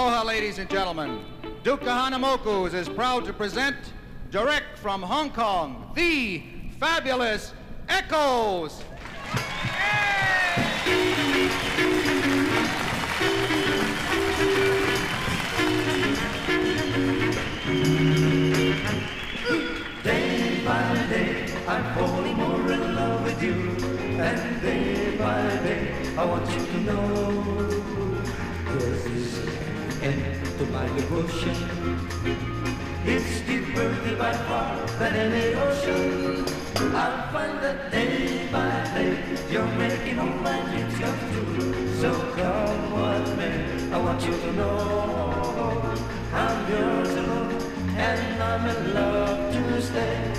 Aloha, ladies and gentlemen. Duke Kahanamoku is proud to present, direct from Hong Kong, the fabulous Echoes. Day by day, I'm falling more in love with you. And day by day, I want you to know this is an end to my devotion. It's deeper by far than any ocean. I find that day by day, you're making all my dreams come true. So come what may, I want you to know I'm yours alone, and I'm in love to stay.